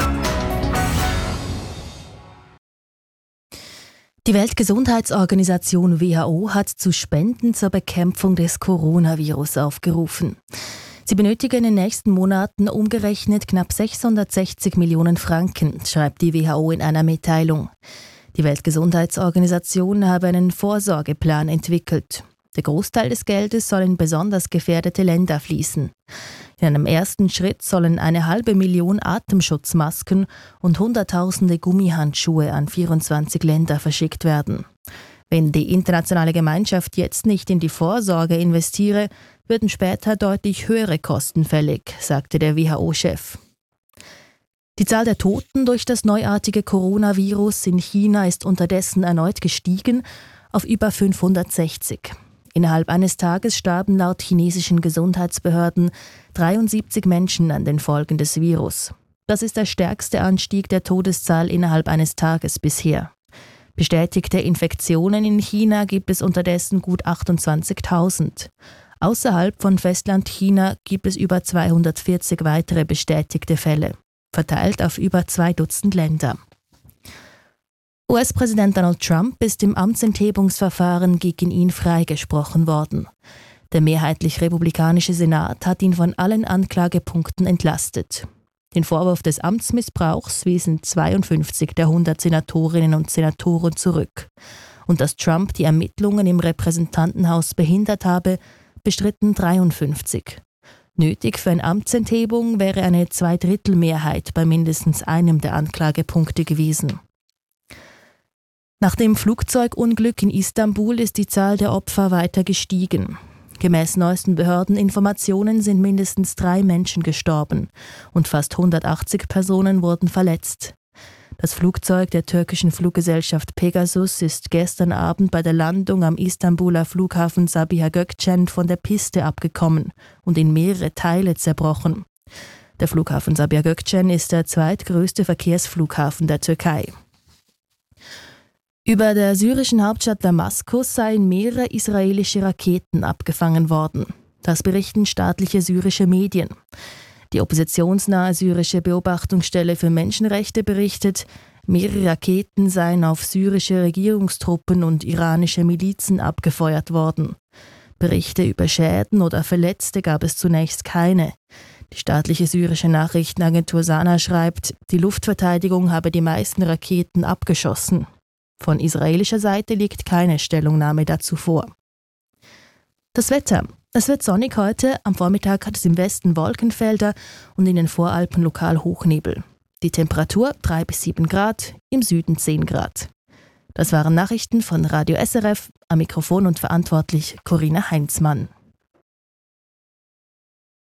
Die Weltgesundheitsorganisation WHO hat zu Spenden zur Bekämpfung des Coronavirus aufgerufen. Sie benötigen in den nächsten Monaten umgerechnet knapp 660 Millionen Franken, schreibt die WHO in einer Mitteilung. Die Weltgesundheitsorganisation habe einen Vorsorgeplan entwickelt. Der Großteil des Geldes soll in besonders gefährdete Länder fließen. In einem ersten Schritt sollen 500.000 Atemschutzmasken und Hunderttausende Gummihandschuhe an 24 Länder verschickt werden. Wenn die internationale Gemeinschaft jetzt nicht in die Vorsorge investiere, würden später deutlich höhere Kosten fällig, sagte der WHO-Chef. Die Zahl der Toten durch das neuartige Coronavirus in China ist unterdessen erneut gestiegen auf über 560. Innerhalb eines Tages starben laut chinesischen Gesundheitsbehörden 73 Menschen an den Folgen des Virus. Das ist der stärkste Anstieg der Todeszahl innerhalb eines Tages bisher. Bestätigte Infektionen in China gibt es unterdessen gut 28.000. Außerhalb von Festlandchina gibt es über 240 weitere bestätigte Fälle, verteilt auf über 2 Dutzend Länder. US-Präsident Donald Trump ist im Amtsenthebungsverfahren gegen ihn freigesprochen worden. Der mehrheitlich republikanische Senat hat ihn von allen Anklagepunkten entlastet. Den Vorwurf des Amtsmissbrauchs wiesen 52 der 100 Senatorinnen und Senatoren zurück. Und dass Trump die Ermittlungen im Repräsentantenhaus behindert habe, bestritten 53. Nötig für eine Amtsenthebung wäre eine 2/3 bei mindestens einem der Anklagepunkte gewesen. Nach dem Flugzeugunglück in Istanbul ist die Zahl der Opfer weiter gestiegen. Gemäß neuesten Behördeninformationen sind mindestens 3 Menschen gestorben und fast 180 Personen wurden verletzt. Das Flugzeug der türkischen Fluggesellschaft Pegasus ist gestern Abend bei der Landung am Istanbuler Flughafen Sabiha Gökçen von der Piste abgekommen und in mehrere Teile zerbrochen. Der Flughafen Sabiha Gökçen ist der zweitgrößte Verkehrsflughafen der Türkei. Über der syrischen Hauptstadt Damaskus seien mehrere israelische Raketen abgefangen worden. Das berichten staatliche syrische Medien. Die oppositionsnahe syrische Beobachtungsstelle für Menschenrechte berichtet, mehrere Raketen seien auf syrische Regierungstruppen und iranische Milizen abgefeuert worden. Berichte über Schäden oder Verletzte gab es zunächst keine. Die staatliche syrische Nachrichtenagentur Sana schreibt, die Luftverteidigung habe die meisten Raketen abgeschossen. Von israelischer Seite liegt keine Stellungnahme dazu vor. Das Wetter. Es wird sonnig heute, am Vormittag hat es im Westen Wolkenfelder und in den Voralpen lokal Hochnebel. Die Temperatur 3 bis 7 Grad, im Süden 10 Grad. Das waren Nachrichten von Radio SRF, am Mikrofon und verantwortlich Corinna Heinzmann.